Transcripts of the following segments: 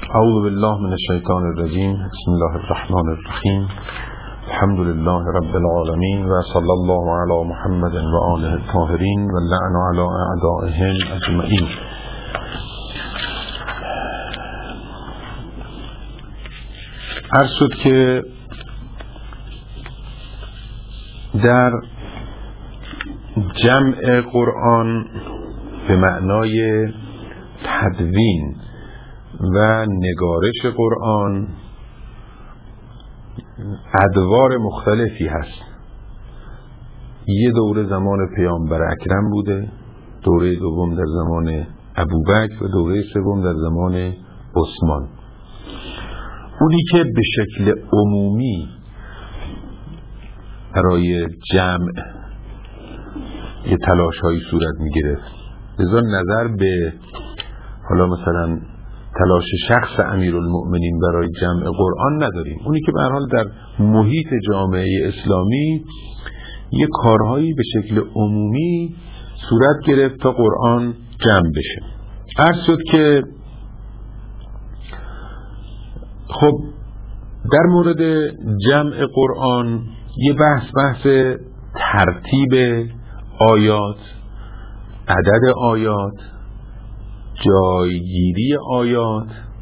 اعوذ بالله من الشیطان الرجیم. بسم الله الرحمن الرحیم. الحمد لله رب العالمین و صلی الله علی محمد و آله الطاهرین و لعن علی اعدائهم اجمعین. عرض شد که در جمع قرآن به معنای تدوین و نگارش قرآن ادوار مختلفی هست. یه دوره زمان پیامبر اکرم بوده، دوره دوم در زمان ابوبکر و دوره سوم در زمان عثمان. اونی که به شکل عمومی برای جمع یه تلاش هایی صورت می گرفت، لذا نظر به حالا مثلا تلاش شخص امیرالمؤمنین برای جمع قرآن نداریم. اونی که به هر حال در محیط جامعه اسلامی یه کارهایی به شکل عمومی صورت گرفت تا قرآن جمع بشه. عرض شد که خب در مورد جمع قرآن یه بحث ترتیب آیات، عدد آیات، جایگیری آیات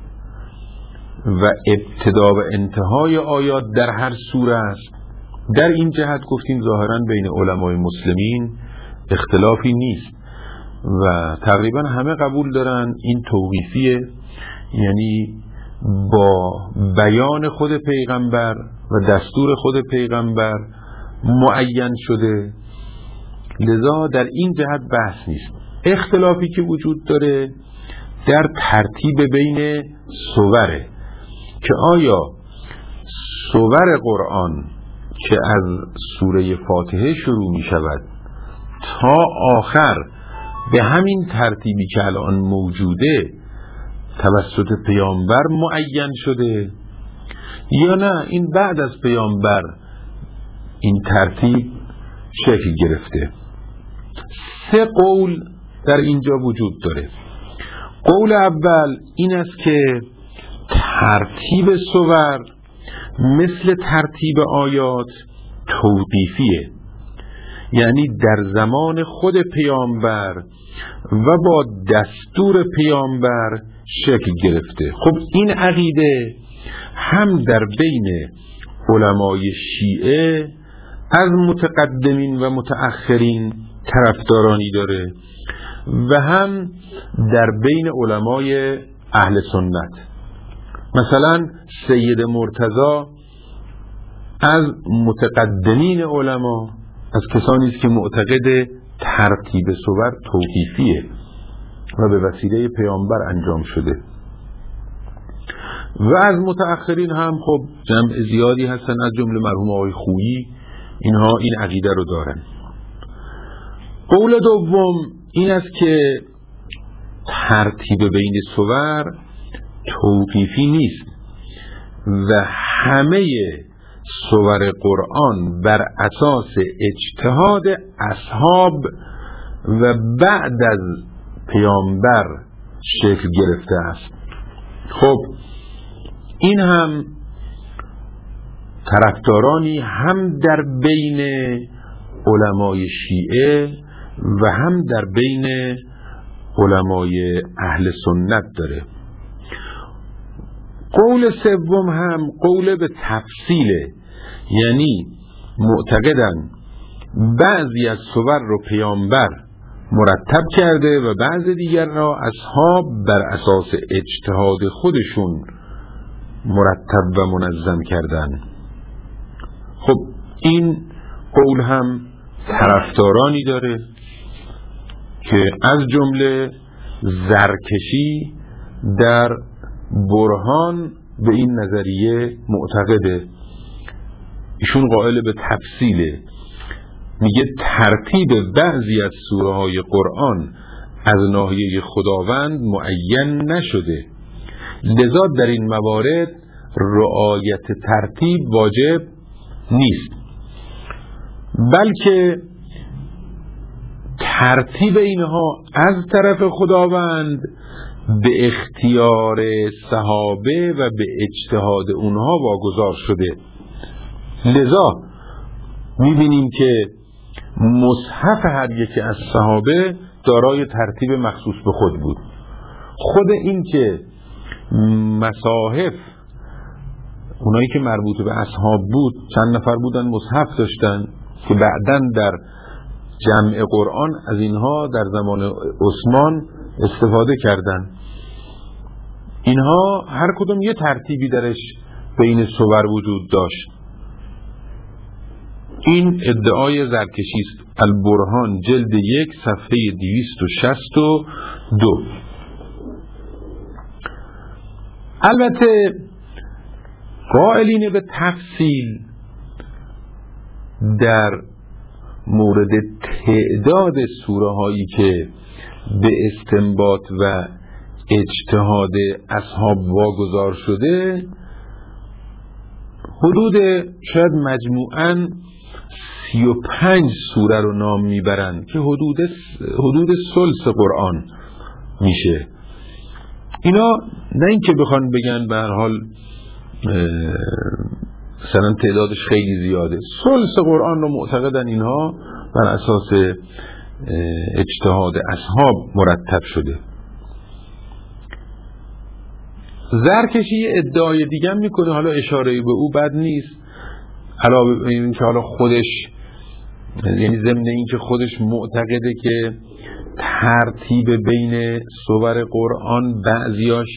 و ابتدا و انتهای آیات در هر سوره است. در این جهت گفتیم ظاهراً بین علمای مسلمین اختلافی نیست و تقریبا همه قبول دارن این توقیفیه، یعنی با بیان خود پیغمبر و دستور خود پیغمبر معین شده، لذا در این جهت بحث نیست. اختلافی که وجود داره در ترتیب بین سوره، که آیا سور قرآن که از سوره فاتحه شروع می شود تا آخر به همین ترتیبی که الان موجوده توسط پیامبر معین شده یا نه این بعد از پیامبر این ترتیب شکل گرفته. سه قول در اینجا وجود داره. قول اول این است که ترتیب سور مثل ترتیب آیات توقیفیه، یعنی در زمان خود پیامبر و با دستور پیامبر شکل گرفته. خب این عقیده هم در بین علمای شیعه از متقدمین و متأخرین طرفدارانی داره و هم در بین علمای اهل سنت. مثلا سید مرتضی از متقدمین علما، از کسانی است که معتقد ترتیب سور توقیفیه و به وسیله پیامبر انجام شده، و از متأخرین هم خب جمع زیادی هستن، از جمله مرحوم آقای خویی، اینها این عقیده رو دارن. قول دوم این است که ترتیب بین سور توقیفی نیست و همه سور قرآن بر اساس اجتهاد اصحاب و بعد از پیامبر شکل گرفته است. خب این هم طرفدارانی هم در بین علمای شیعه و هم در بین علمای اهل سنت داره. قول سوم هم قول به تفصیله، یعنی معتقدن بعضی از سور رو پیامبر مرتب کرده و بعضی دیگر را اصحاب بر اساس اجتهاد خودشون مرتب و منظم کردن. خب این قول هم طرفدارانی داره که از جمله زرکشی در برهان به این نظریه معتقده. ایشون قائل به تفصیله، میگه ترتیب بعضی از سوره های قرآن از ناحیه خداوند معین نشده، لذا در این موارد رعایت ترتیب واجب نیست، بلکه ترتیب اینها از طرف خداوند به اختیار صحابه و به اجتهاد اونها واگذار شده. لذا می‌بینیم که مصحف هر یکی از صحابه دارای ترتیب مخصوص به خود بود. خود این که مصاحف اونایی که مربوط به اصحاب بود چند نفر بودن مصحف داشتن که بعداً در جمع قرآن از اینها در زمان عثمان استفاده کردن. اینها هر کدوم یه ترتیبی درش بین صور وجود داشت. این ادعای زرکشی است. البرهان جلد 1 صفحه 262. البته قائلین به تفصیل در مورد تعداد سوره هایی که به استنباط و اجتهاد اصحاب واگذار شده حدود شاید مجموعاً 35 سوره رو نام میبرند که حدود ثلث قرآن میشه. اینا نه اینکه بخوان بگن به هر حال مثلا تعدادش خیلی زیاده، ثلث قرآن رو معتقدن اینها بر اساس اجتهاد اصحاب مرتب شده. زرکشی ادعای دیگه میکنه، حالا اشاره به او بد نیست، علاوه بر این که حالا خودش یعنی ضمن این که خودش معتقده که ترتیب بین سور قرآن بعضیاش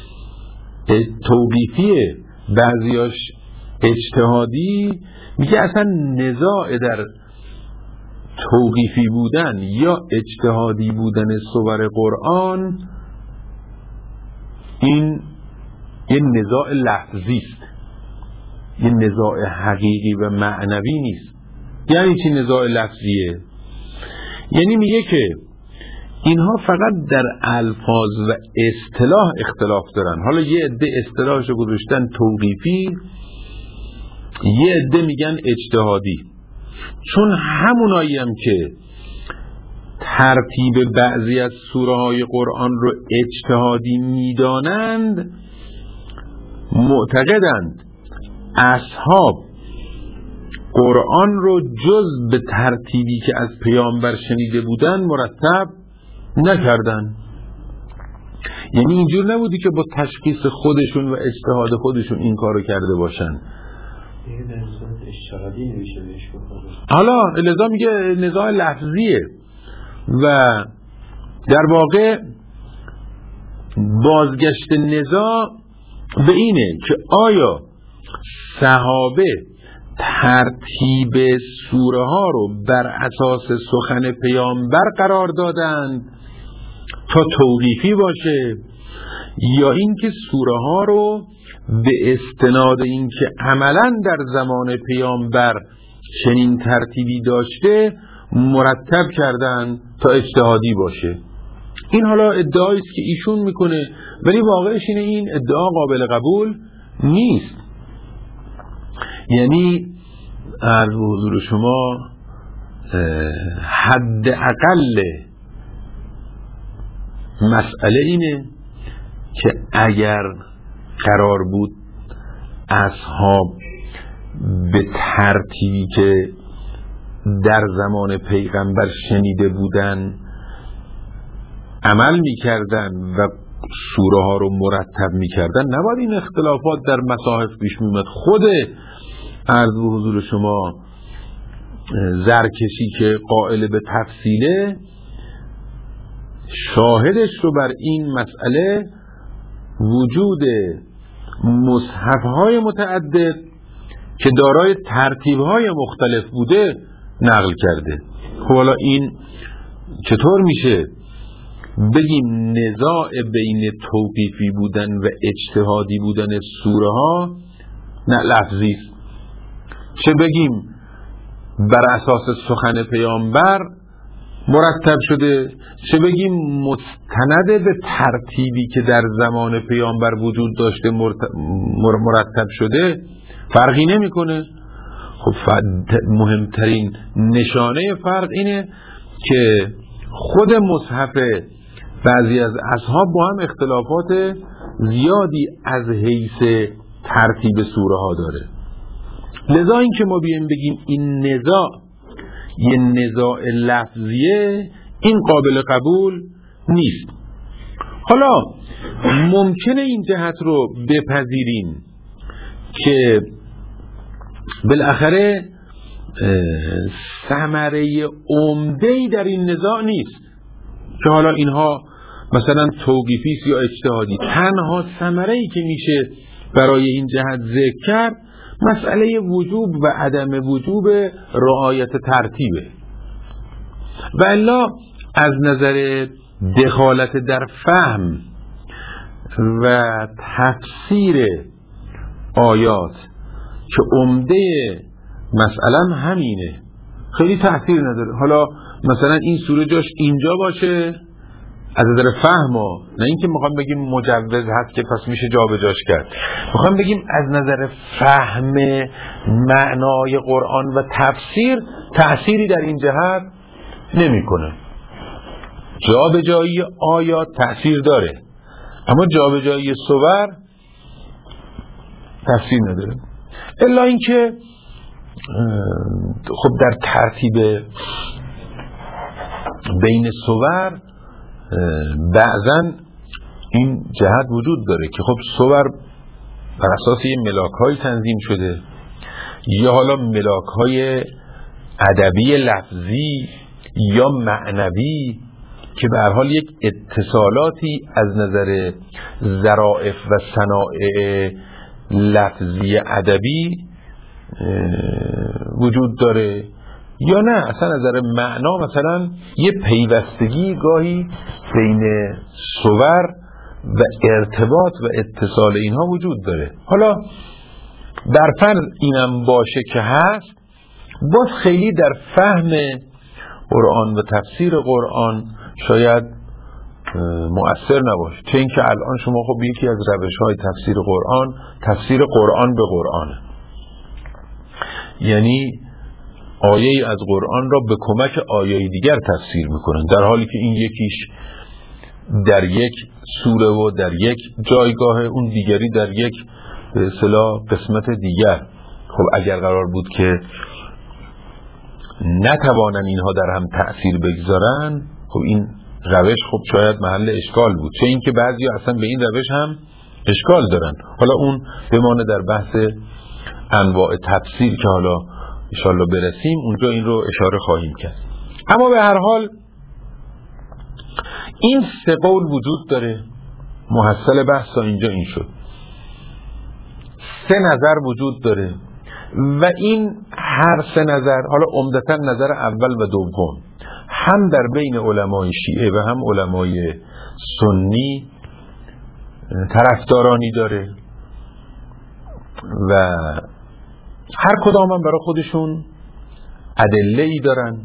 توقیفیه بعضیاش اجتهادی، میگه اصلا نزاع در توقیفی بودن یا اجتهادی بودن سور قرآن این یه نزاع لفظی است، یه نزاع حقیقی و معنوی نیست. یعنی چی نزاع لفظیه؟ یعنی میگه که اینها فقط در الفاظ و اصطلاح اختلاف دارن. حالا یه عده اصطلاحشو گذاشتن توقیفی، یه عده میگن اجتهادی. چون همونایی هم که ترتیب بعضی از سوره های قرآن رو اجتهادی میدانند، معتقدند اصحاب قرآن رو جز به ترتیبی که از پیامبر شنیده بودن مرتب نکردن. یعنی اینجور نبودی که با تشخیص خودشون و اجتهاد خودشون این کارو کرده باشن. حالا لذا میگه نزاع لفظیه و در واقع بازگشت نزاع به اینه که آیا صحابه ترتیب سوره ها رو بر اساس سخن پیامبر قرار دادند تا توقیفی باشه، یا اینکه سوره ها رو به استناد اینکه عملاً در زمان پیامبر چنین ترتیبی داشته مرتب کردن تا اجتهادی باشه. این حالا ادعایی است که ایشون میکنه، ولی واقعش اینه این ادعا قابل قبول نیست. یعنی عرض حضور شما حد اقل مسئله اینه که اگر قرار بود اصحاب به ترتیبی که در زمان پیغمبر شنیده بودن عمل میکردن و سوره ها رو مرتب میکردن، نباید این اختلافات در مصاحف پیش میومد. خود عرض به حضور شما زرکشی که قائل به تفصیله، شاهدش رو بر این مسئله وجود مصحف‌های متعدد که دارای ترتیب‌های مختلف بوده نقل کرده. خب حالا این چطور میشه بگیم نزاع بین توقیفی بودن و اجتهادی بودن سوره ها نه لفظی است، چه بگیم بر اساس سخن پیامبر مرتب شده، چه بگیم مستند به ترتیبی که در زمان پیامبر وجود داشته مرتب شده، فرقی نمیکنه. خب مهمترین نشانه فرق اینه که خود مصحف بعضی از اصحاب با هم اختلافات زیادی از حیث ترتیب سوره ها داره. لذا این که ما بیایم بگیم این نزاع یه نزاع لفظیه، این قابل قبول نیست. حالا ممکنه این جهت رو بپذیریم که بالاخره ثمره عمده‌ای در این نزاع نیست که حالا اینها مثلا توقیفی است یا اجتهادی. تنها ثمره‌ای که میشه برای این جهت ذکر کرد مسئله وجوب و عدم وجوب رعایت ترتیبه. و الا از نظر دخالت در فهم و تفسیر آیات که عمده مسئله همینه، خیلی تأثیر نداره. حالا مثلا این سوره جاش اینجا باشه از نظر فهم ها، نه اینکه میخوام بگیم مجوز هست که پس میشه جا به جاش کرد، میخوام بگیم از نظر فهم معنای قرآن و تفسیر تأثیری در این جهت نمیکنه. جا به جایی آیات تأثیر داره اما جا به جایی سور تأثیر نداره. الا اینکه خب در ترتیب بین سور بعضا این جهت وجود داره که خب سور بر اساس یه ملاک‌های تنظیم شده یا حالا ملاک‌های ادبی لفظی یا معنوی که به هر حال یک اتصالاتی از نظر ظرافت و صنایع لفظی ادبی وجود داره، یا نه اصلا از نظر معنا مثلا یه پیوستگی گاهی بین صور و ارتباط و اتصال اینها وجود داره. حالا در فرض اینم باشه که هست، باز خیلی در فهم قرآن و تفسیر قرآن شاید مؤثر نباشه، چه اینکه الان شما خب یکی از روش‌های تفسیر قرآن تفسیر قرآن به قرآنه، یعنی آیه از قرآن را به کمک آیه دیگر تفسیر میکنن، در حالی که این یکیش در یک سوره و در یک جایگاه، اون دیگری در یک به اصطلاح قسمت دیگر. خب اگر قرار بود که نتوانن اینها در هم تأثیر بگذارن، خب این روش خب شاید محل اشکال بود، چه اینکه بعضی اصلا به این روش هم اشکال دارن. حالا اون بمانه در بحث انواع تفسیر که حالا انشاءالله برسیم اونجا این رو اشاره خواهیم کرد. اما به هر حال این سه قول وجود داره. محصل بحث اینجا این شد، سه نظر وجود داره و این هر سه نظر، حالا عمدتاً نظر اول و دوم، هم در بین علمای شیعه و هم علمای سنی طرفدارانی داره و هر کدام هم برای خودشون ادله‌ای دارن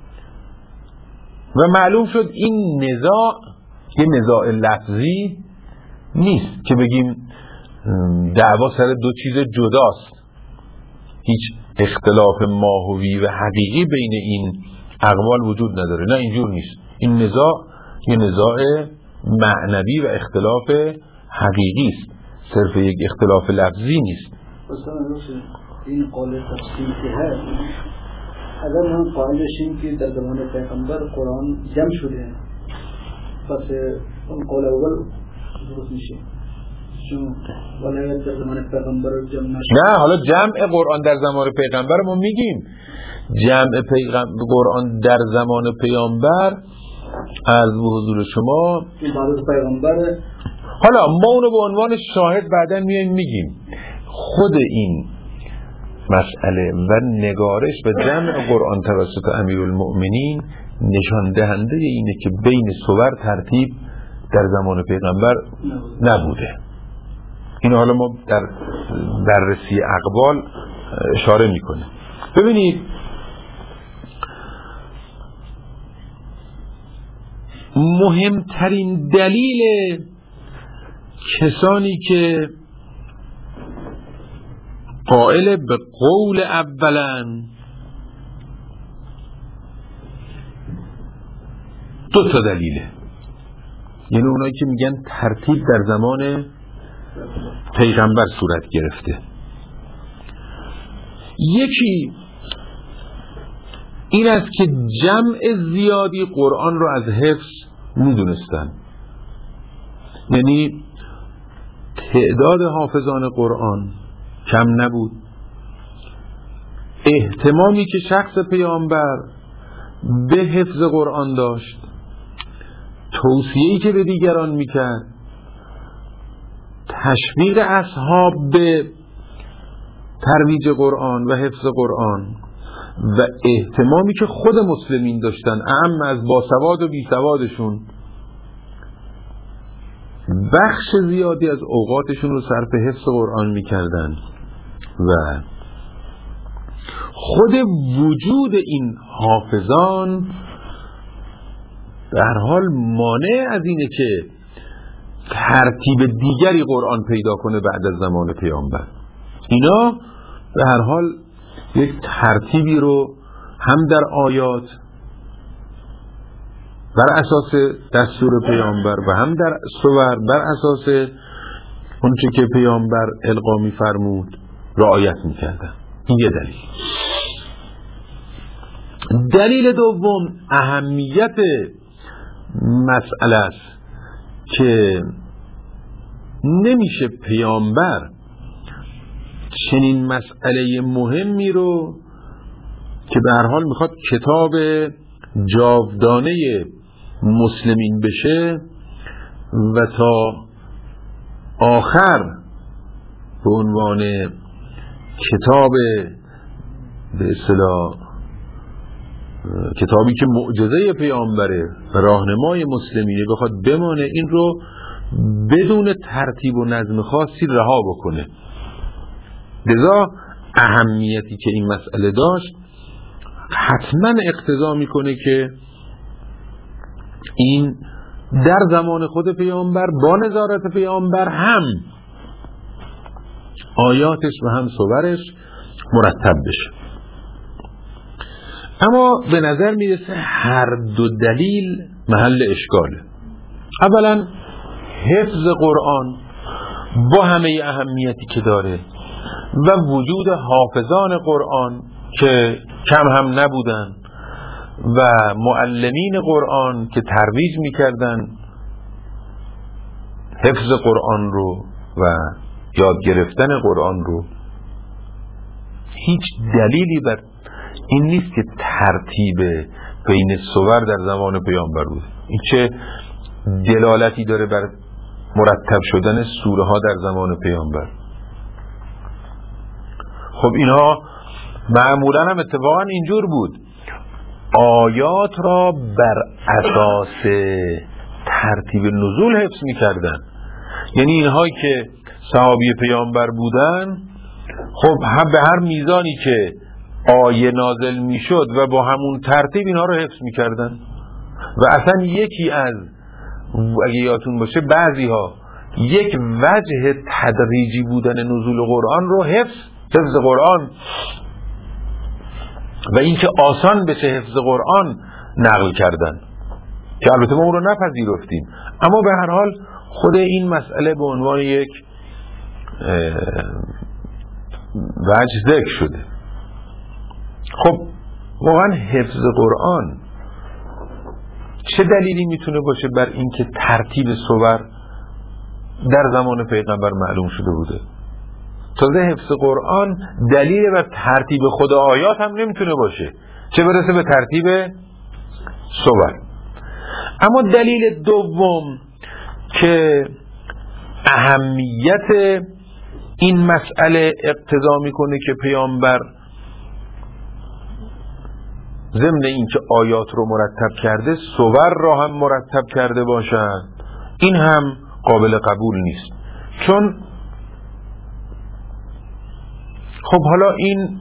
و معلوم شد این نزاع یه نزاع لفظی نیست که بگیم دعوا سر دو چیز جداست، هیچ اختلاف ماهوی و حقیقی بین این اقوال وجود نداره، نه اینجور نیست. این نزاع یه نزاع معنوی و اختلاف حقیقی است، صرف یک اختلاف لفظی نیست. این قول تفصیل که هست، اگر هم قائل شیم که در زمان پیغمبر قرآن جمع شده، پس اون قول اول درست میشه، چون ولی در زمان پیغمبر جمع نشد. نه، حالا جمع قرآن در زمان پیغمبر ما میگیم جمع قرآن در زمان پیامبر از حضور شما بعد از پیغمبر. حالا ما اونو به عنوان شاهد بعدن میگیم خود این مسئله و نگارش و جمع قرآن توسط امیرالمؤمنین نشان دهنده اینه که بین صور ترتیب در زمان پیغمبر نبوده. این حالا ما در بررسی اقوال اشاره میکنه. ببینید مهمترین دلیل کسانی که قائل به قول اولن دو تا دلیله. یعنی اونایی که میگن ترتیب در زمان پیغمبر صورت گرفته. یکی این است که جمع زیادی قرآن رو از حفظ میدونستن، یعنی تعداد حافظان قرآن کم نبود. اهتمامی که شخص پیامبر به حفظ قرآن داشت، توصیه‌ای که به دیگران میکرد، تشویق اصحاب به ترویج قرآن و حفظ قرآن و اهتمامی که خود مسلمین داشتن، اعم از باسواد و بیسوادشون، بخش زیادی از اوقاتشون رو صرف حفظ قرآن میکردن و خود وجود این حافظان در حال مانع از اینه که ترتیب دیگری قرآن پیدا کنه بعد از زمان پیامبر. اینا به هر حال یک ترتیبی رو هم در آیات بر اساس دستور پیامبر و هم در سور بر اساس اونچه که پیامبر القا می‌فرمود رعایت می‌کردن. این یه دلیل. دلیل دوم اهمیت مسئله است که نمیشه پیامبر چنین مسئله مهمی رو که به هر حال میخواد کتاب جاودانه مسلمین بشه و تا آخر به عنوان کتاب به اصطلاح کتابی که معجزه پیامبره و راهنمای مسلمینه بخواد بمانه، این رو بدون ترتیب و نظم خاصی رها بکنه. لذا اهمیتی که این مسئله داشت حتما اقتضا میکنه که این در زمان خود پیامبر با نظارت پیامبر هم آیاتش و هم سورش مرتب بشه. اما به نظر میرسه هر دو دلیل محل اشکاله. اولا حفظ قرآن با همه اهمیتی که داره و وجود حافظان قرآن که کم هم نبودن و معلمین قرآن که ترویج میکردن حفظ قرآن رو و یاد گرفتن قرآن رو، هیچ دلیلی بر این نیست که ترتیب بین سور در زمان پیامبر بود. این چه دلالتی داره بر مرتب شدن سوره ها در زمان پیامبر؟ خب اینها معمولا هم اتفاقا اینجور بود، آیات را بر اساس ترتیب نزول حفظ می‌کردن. یعنی اینهایی که صحابی پیامبر بودن، خب به هر میزانی که آیه نازل میشد و با همون ترتیب اینها رو حفظ می‌کردن. و اصلا یکی از، اگه یادتون باشه، بعضی ها یک وجه تدریجی بودن نزول قرآن رو حفظ قرآن و اینکه آسان بشه حفظ قرآن نقل کردن که البته ما اون رو نپذیرفتیم، اما به هر حال خود این مسئله به عنوان یک وجه ذکر شده. خب واقعا حفظ قرآن چه دلیلی میتونه باشه بر اینکه ترتیب سور در زمان پیغمبر معلوم شده بوده؟ تازه حفظ قرآن دلیل بر ترتیب خود آیات هم نمیتونه باشه، چه برسه به ترتیب سور. اما دلیل دوم که اهمیت این مسئله اقتضا میکنه که پیامبر ضمن این که آیات رو مرتب کرده سور را هم مرتب کرده باشد، این هم قابل قبول نیست. چون خب حالا این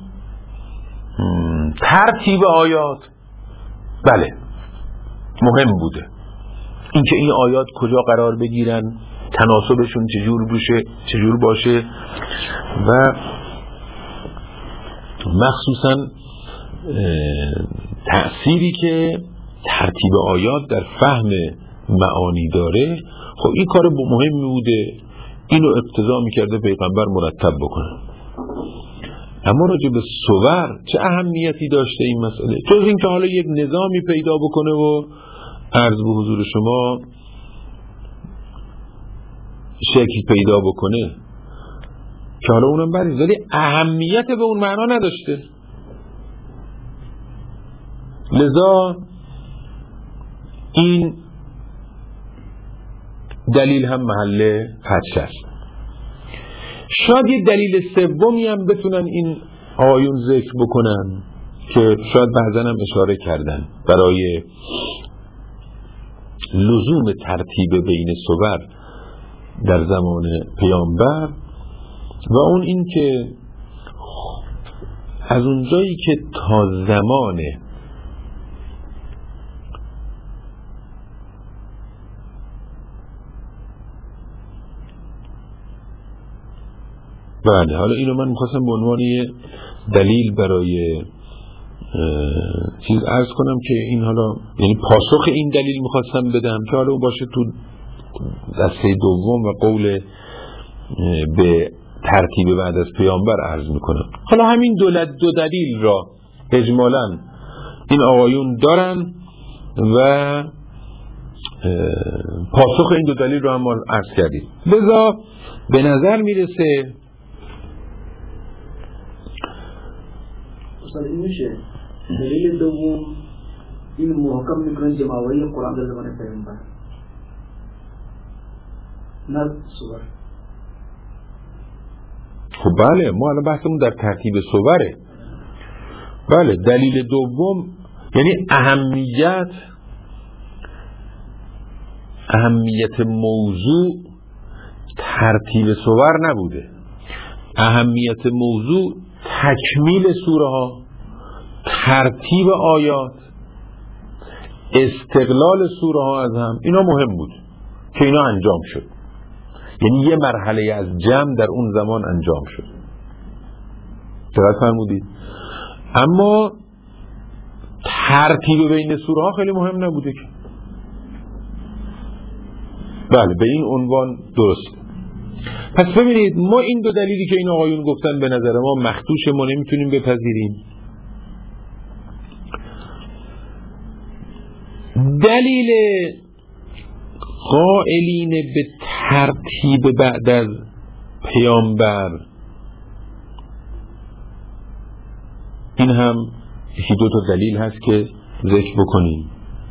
ترتیب آیات بله مهم بوده، اینکه این آیات کجا قرار بگیرن، تناسبشون چجور باشه و مخصوصا تأثیری که ترتیب آیات در فهم معانی داره، خب این کار مهمی بوده، اینو اقتضا میکرده پیغمبر مرتب بکنه. اما راجع به صور چه اهمیتی داشته این مسئله؟ جز این که حالا یک نظامی پیدا بکنه و عرض به حضور شما شکل پیدا بکنه که حالا اونم بریز، ولی اهمیت به اون معنا نداشته. لذا این دلیل هم محل حدش است. شاید یه دلیل سومی هم بتونن این آیون ذکر بکنن که شاید بعضا هم اشاره کردن برای لزوم ترتیب بین صور در زمان پیامبر، و اون این که از اونجایی که تا زمان بله، حالا اینو من میخواستم به عنوان دلیل برای چیز عرض کنم که این حالا یعنی پاسخ این دلیل میخواستم بدم که حالا باشه تو دسته دوم و قول به ترتیب بعد از پیامبر عرض میکنم. حالا همین دو دلیل را اجمالاً این آقایون دارن و پاسخ این دو دلیل را هم عرض کردیم. لذا به نظر میرسه این میشه دلیل دوم این محکم میکنن جمعوری قرآن در زمان پیامبر نه صور. خب بله، ما الان بحثمون در ترتیب صوره. بله، دلیل دوم یعنی اهمیت موضوع ترتیب صور نبوده، اهمیت موضوع تکمیل سوره ها، ترتیب آیات، استقلال سوره ها از هم، اینا مهم بود که اینا انجام شد. یعنی یه مرحله از جمع در اون زمان انجام شد. دقت فرمودید؟ اما ترتیب بین سوره ها خیلی مهم نبوده که. بله، به این عنوان درست. پس ببینید، ما این دو دلیلی که این آقایون گفتن به نظر ما مخدوش، ما نمیتونیم بپذیریم. دلیل قائلین به ترتیب بعد از پیامبر، این هم یکی دو تا دلیل هست که ذکر بکنیم.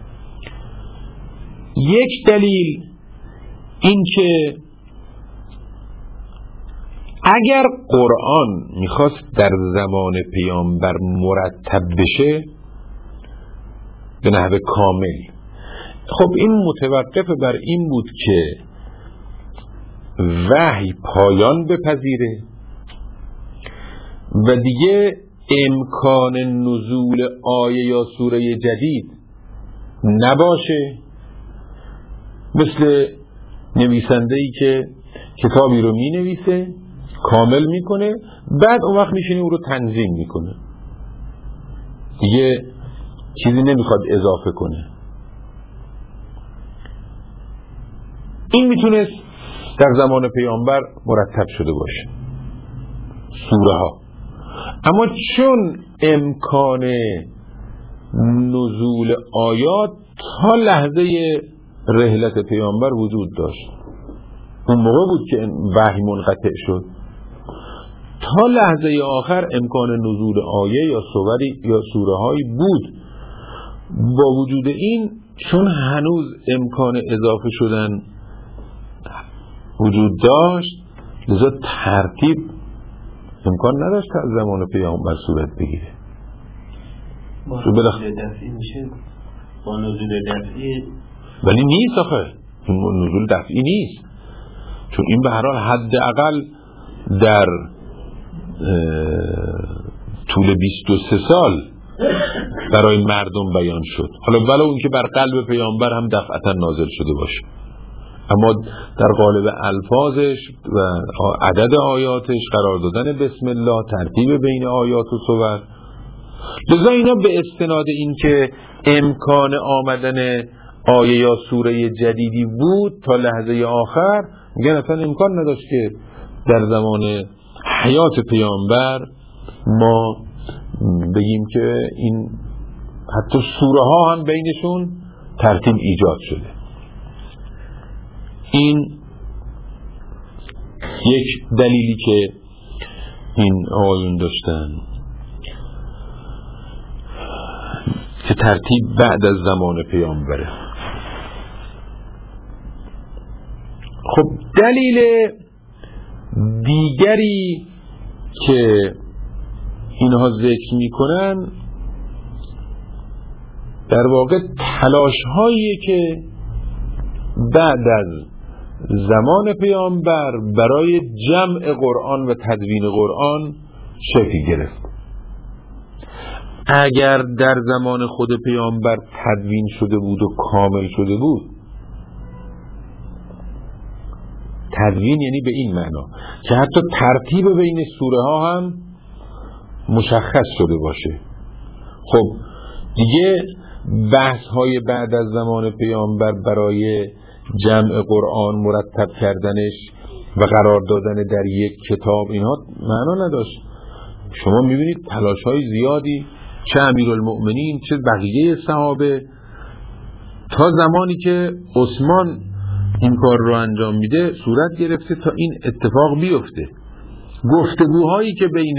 یک دلیل این که اگر قرآن میخواست در زمان پیامبر مرتب بشه به نحو کامل، خب این متوقف بر این بود که وحی پایان بپذیره و دیگه امکان نزول آیه یا سوره جدید نباشه، مثل نویسنده‌ای که کتابی رو می نویسه، کامل میکنه، بعد اون وقت میشینه او رو تنظیم میکنه، دیگه چیزی نمیخواد اضافه کنه. این میتونست در زمان پیامبر مرتب شده باشه سوره ها، اما چون امکان نزول آیات تا لحظه رحلت پیامبر وجود داشت، اون موقع بود که وحی منقطع شد، تا لحظه آخر امکان نزول آیه یا سوری یا سوره هایی بود. با وجود این، چون هنوز امکان اضافه شدن وجود داشت، لذا ترتیب امکان نداشت از زمان پیامبر صورت بگیره. با نزول دفعی میشه، با نزول دفعی، ولی نیست آخه، این نزول دفعی نیست، چون این به هر حال حداقل در طول 23 سال برای مردم بیان شد. حالا ولو اون که بر قلب پیامبر هم دفعتا نازل شده باشه، اما در قالب الفاظش و عدد آیاتش، قرار دادن بسم الله، ترتیب بین آیات و سور. لذا اینا به استناد این که امکان آمدن آیه یا سوره جدیدی بود تا لحظه آخر، میگن اصلا امکان نداشت که در زمان حیات پیامبر ما بگیم که این حتی سوره ها هم بینشون ترتیب ایجاد شده. این یک دلیلی که این آیون داشتن که ترتیب بعد از زمان پیامبره. خب دلیل دیگری که اینها ذکر میکنن در واقع تلاش هایی که بعد از زمان پیامبر برای جمع قرآن و تدوین قرآن شکل گرفت. اگر در زمان خود پیامبر تدوین شده بود و کامل شده بود، تدوین یعنی به این معنا که حتی ترتیب بین سوره ها هم مشخص شده باشه، خب دیگه بحث های بعد از زمان پیامبر برای جمع قرآن، مرتب کردنش و قرار دادن در یک کتاب اینها معنا نداشت. شما میبینید تلاش های زیادی چه امیرالمؤمنین چه بقیه صحابه تا زمانی که عثمان این کار رو انجام میده صورت گرفته تا این اتفاق بیفته. گفتگوهایی که بین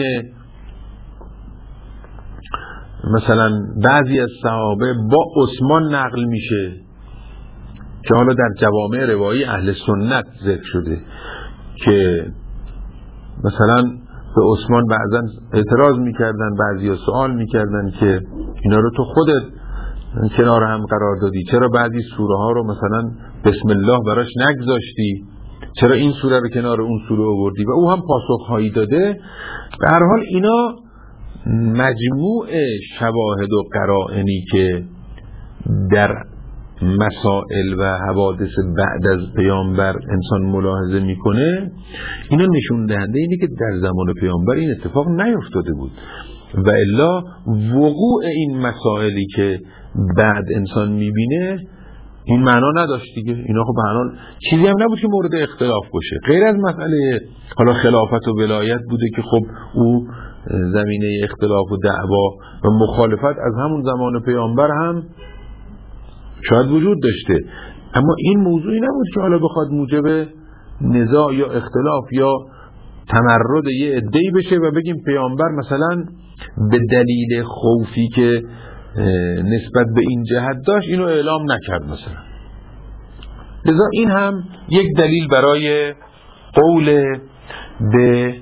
مثلا بعضی از صحابه با عثمان نقل میشه که حالا در جوامع روایی اهل سنت ذکر شده که مثلا به عثمان بعضا اعتراض میکردن، بعضی سوال میکردن که اینا رو تو خودت کنار هم قرار دادی، چرا بعضی سوره ها رو مثلا بسم الله براش نگذاشتی، چرا این سوره رو کنار اون سوره آوردی، و او هم پاسخهایی داده. به هر حال اینا مجموع شواهد و قرائنی که در مسائل و حوادث بعد از پیامبر انسان ملاحظه میکنه، اینا نشون دهنده اینه که در زمان پیامبر این اتفاق نیفتاده بود و الا وقوع این مسائلی که بعد انسان میبینه این معنا نداشت دیگه. اینا خب به هر حال چیزی هم نبود که مورد اختلاف باشه، غیر از مسئله حالا خلافت و ولایت بوده که خب او زمینه اختلاف و دعوا و مخالفت از همون زمان پیامبر هم شاید وجود داشته، اما این موضوعی نبود که حالا بخواد موجب نزاع یا اختلاف یا تمرد یه عده‌ای بشه و بگیم پیامبر مثلا به دلیل خوفی که نسبت به این جهت داشت اینو اعلام نکرد مثلا. لذا این هم یک دلیل برای قول به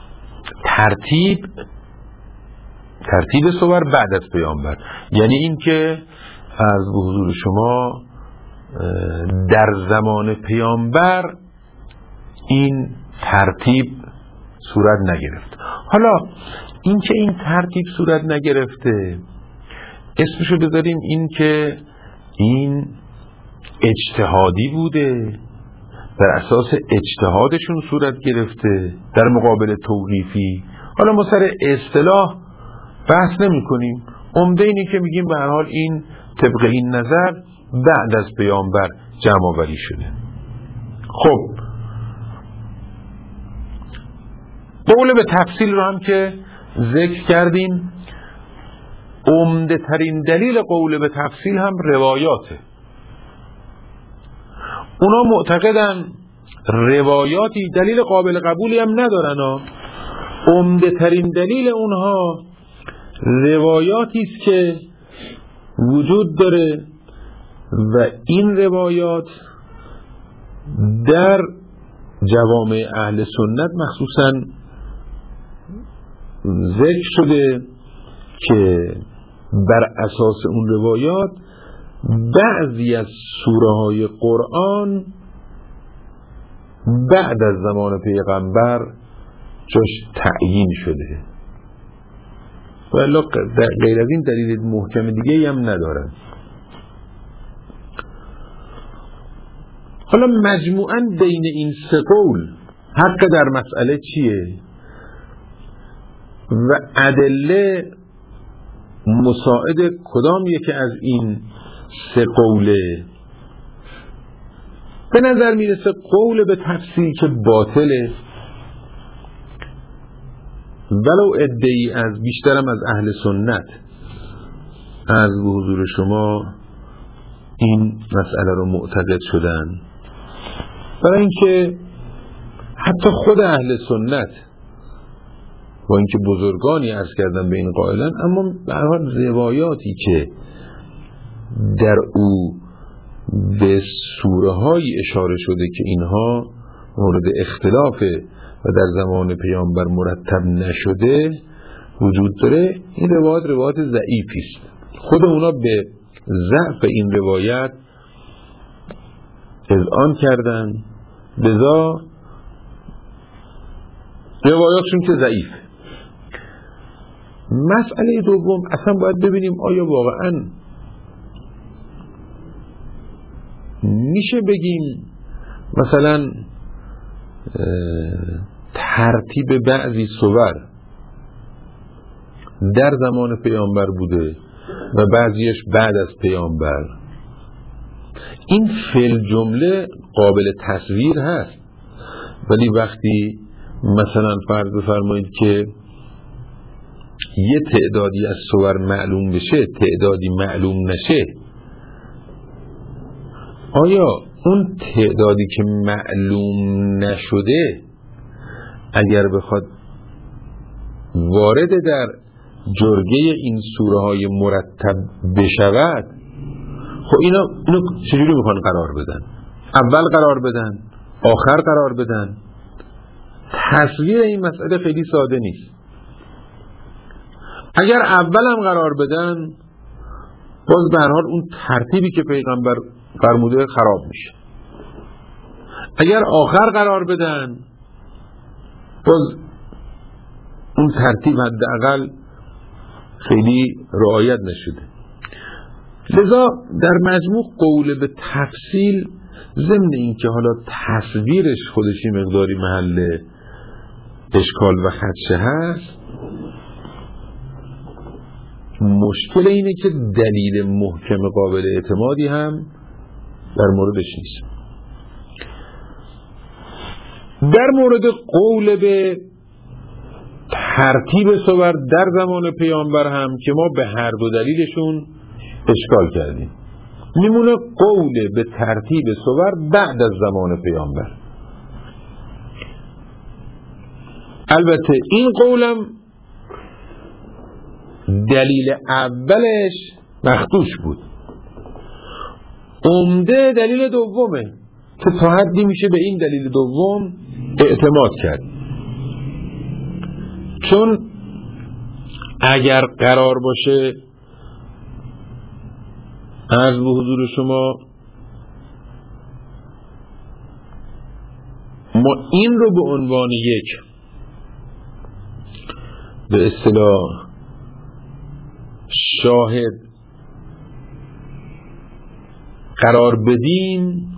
ترتیب صور بعد از پیامبر، یعنی این که از حضور شما در زمان پیامبر این ترتیب صورت نگرفت. حالا این که این ترتیب صورت نگرفته اسمشو بذاریم این که این اجتهادی بوده، بر اساس اجتهادشون صورت گرفته در مقابل توقیفی. حالا ما سر اصطلاح بحث نمی کنیم، عمده اینی که میگیم به هر حال این طبق این نظر بعد از پیامبر جمع آوری شده. خب قول به تفصیل رو هم که ذکر کردیم، عمده ترین دلیل قول به تفصیل هم روایاته. اونا معتقدن روایاتی دلیل قابل قبولی هم ندارن، عمده ترین دلیل اونها روایاتی است که وجود داره و این روایات در جوامع اهل سنت مخصوصا ذکر شده که بر اساس اون روایات بعضی از سوره های قرآن بعد از زمان پیغمبر جاش تعیین شده و غیر از این دلیل محکم دیگه هم ندارن. حالا مجموعاً بین این سه قول حق در مسئله چیه و ادله مساعد کدام یکی از این سه قوله به نظر میرسه قول به تفسیر که باطله، ولو عده‌ای از بیشترم از اهل سنت از به حضور شما این مسئله رو معتقد شدن، برای اینکه حتی خود اهل سنت با اینکه بزرگانی عرض کردن به این قائلن، اما به هر حال روایاتی که در او به سوره های اشاره شده که اینها مورد اختلافه و در زمان پیامبر مرتب نشده وجود داره، این روایات ضعیفی است. خود اونا به ضعف این روایت اذعان کردن، لذا روایاتشون که ضعیف. مسئله دوم، اصلا باید ببینیم آیا واقعا میشه بگیم مثلا ترتیب بعضی سور در زمان پیامبر بوده و بعضیش بعد از پیامبر، این فعل جمله قابل تصویر هست، ولی وقتی مثلا فرض بفرمایید که یه تعدادی از سور معلوم بشه تعدادی معلوم نشه، آیا اون تعدادی که معلوم نشده اگر بخواد وارد در جرگه این سوره های مرتب بشود، خب اینو چجوری میخوان قرار بدن؟ اول قرار بدن؟ آخر قرار بدن؟ تصویر این مسئله خیلی ساده نیست. اگر اول هم قرار بدن، باز به هر حال اون ترتیبی که پیغمبر فرموده خراب میشه. اگر آخر قرار بدن، باز اون ترتیب حداقل خیلی رعایت نشده. لذا در مجموع قول به تفصیل، ضمن این که حالا تصویرش خودشی مقداری محل اشکال و خدشه هست، مشکل اینه که دلیل محکم قابل اعتمادی هم در موردش نیست. در مورد قول به ترتیب سور در زمان پیامبر هم که ما به هر دو دلیلشون اشکال کردیم، میمونه قول به ترتیب سور بعد از زمان پیامبر. البته این قولم دلیل اولش مخدوش بود، عمده دلیل دومه که تا حدی میشه به این دلیل دوم اعتماد کرد. چون اگر قرار باشه عرض به حضور شما ما این رو به عنوان یک به اصطلاح شاهد قرار بدیم،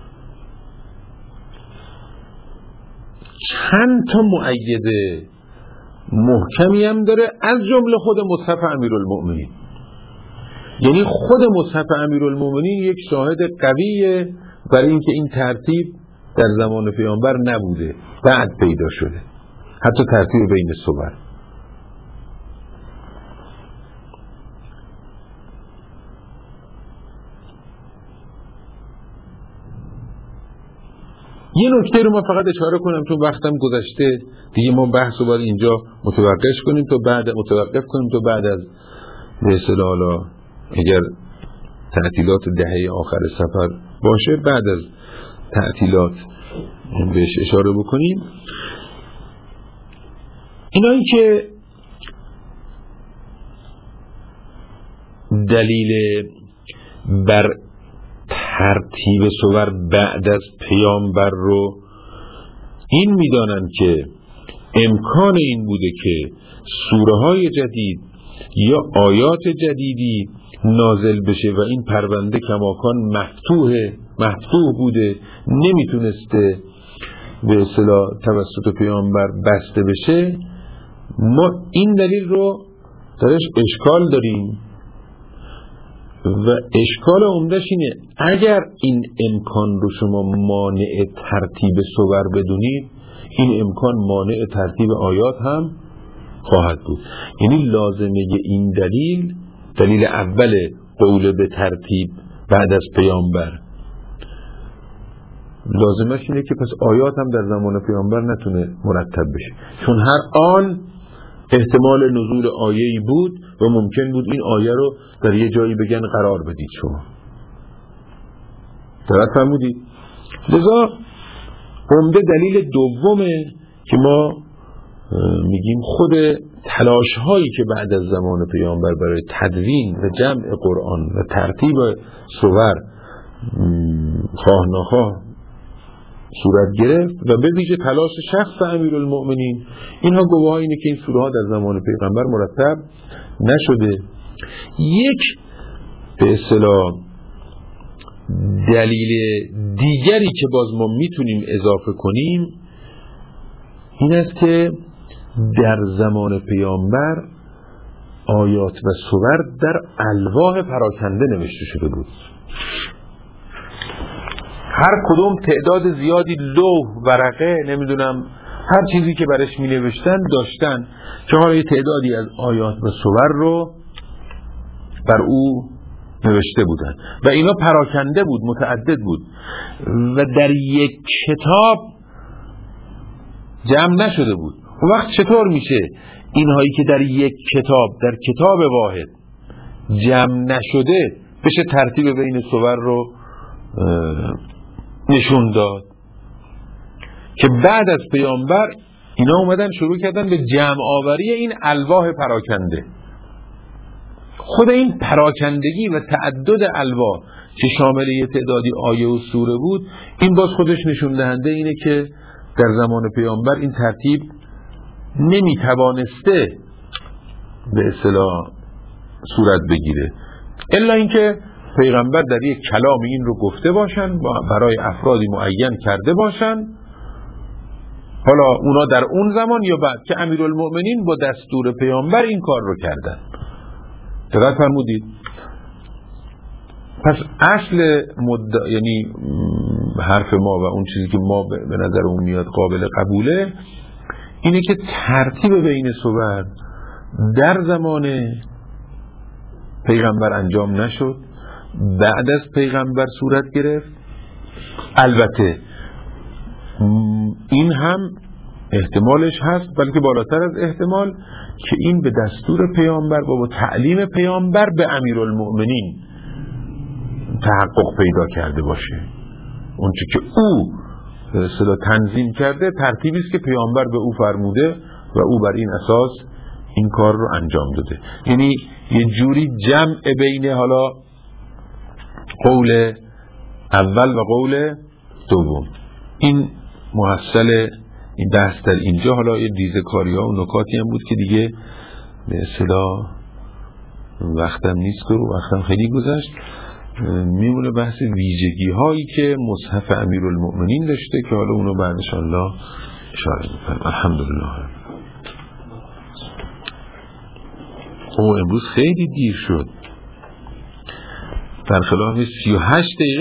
چند تا مؤیده محکمی هم داره، از جمله خود مصحف امیرالمؤمنین. یعنی خود مصحف امیرالمؤمنین یک شاهد قویه برای اینکه این ترتیب در زمان پیامبر نبوده، بعد پیدا شده، حتی ترتیب بین سور. یه نکته رو ما فقط اشاره کنم چون وقتم گذشته دیگه، ما بحث رو باید اینجا متوقف کنیم تا بعد از به اصطلاح اگر تعطیلات دهه آخر سفر باشه، بعد از تعطیلات بهش اشاره بکنیم. اینایی که دلیل بر ترتیب سور بعد از پیامبر رو این میدانن که امکان این بوده که سوره های جدید یا آیات جدیدی نازل بشه و این پرونده کماکان مفتوح بوده، نمیتونسته به اصطلاح توسط پیامبر بسته بشه. ما این دلیل رو درش اشکال داریم و اشکال عمده‌ش اینه اگر این امکان رو شما مانع ترتیب صور بدونید، این امکان مانع ترتیب آیات هم خواهد بود. یعنی لازمه این دلیل اول قول به ترتیب بعد از پیامبر، لازمش اینه که پس آیات هم در زمان پیامبر نتونه مرتب بشه، چون هر آن احتمال نزول آیه‌ای بود و ممکن بود این آیه رو در یه جایی بگن قرار بدید شما. درست فرمودید؟ لذا عمده دلیل دومه که ما میگیم خود تلاش هایی که بعد از زمان پیامبر برای تدوین و جمع قرآن و ترتیب سور خواه نخواه صورت گرفت و به ویژه تلاش شخص امیرالمؤمنین، اینها گواه اینه که این سوره ها در زمان پیغمبر مرتب نشده. یک به اصطلاح دلیل دیگری که باز ما میتونیم اضافه کنیم این است که در زمان پیامبر آیات و سور در الواح پراکنده نوشته شده بود. هر کدوم تعداد زیادی لوح، ورقه، نمیدونم هر چیزی که برش می نوشتن داشتن که حالا یه تعدادی از آیات و سور رو بر او نوشته بودن و اینا پراکنده بود، متعدد بود و در یک کتاب جمع نشده بود. اون وقت چطور میشه اینهایی که در یک کتاب، در کتاب واحد جمع نشده بشه ترتیب بین سور رو نشون داد؟ که بعد از پیامبر اینا اومدن شروع کردن به جمع آوری این الواح پراکنده. خود این پراکندگی و تعدد الواح که شامل یه تعدادی آیه و سوره بود، این باز خودش نشون دهنده اینه که در زمان پیامبر این ترتیب نمیتوانسته به اصطلاح صورت بگیره، الا اینکه پیغمبر در یک کلام این رو گفته باشن، برای افرادی معین کرده باشن، حالا اونا در اون زمان یا بعد که امیرالمؤمنین با دستور پیامبر این کار رو کردن. درست فرمودید؟ پس اصل یعنی حرف ما و اون چیزی که ما به نظر اون میاد قابل قبوله اینه که ترتیب بین سور در زمان پیغمبر انجام نشد، بعد از پیغمبر صورت گرفت. البته این هم احتمالش هست، بلکه بالاتر از احتمال، که این به دستور پیامبر و با تعلیم پیامبر به امیرالمؤمنین تحقق پیدا کرده باشه. اون چی که او به اصطلاح تنظیم کرده ترتیبی است که پیامبر به او فرموده و او بر این اساس این کار رو انجام داده. یعنی یه جوری جمع بین حالا قول اول و قول دوم. این محصل این بحث در اینجا. حالا یه ریزه‌کاری ها و نکاتی هم بود که دیگه به اصطلاح وقتم نیست و وقتم خیلی گذشت. میمونه بحث ویژگی هایی که مصحف امیرالمؤمنین داشته که حالا اونو بعد ان شاء الله اشاره می‌کنم. الحمدلله. امروز خیلی دیر شد، در خلاف 38 دقیقه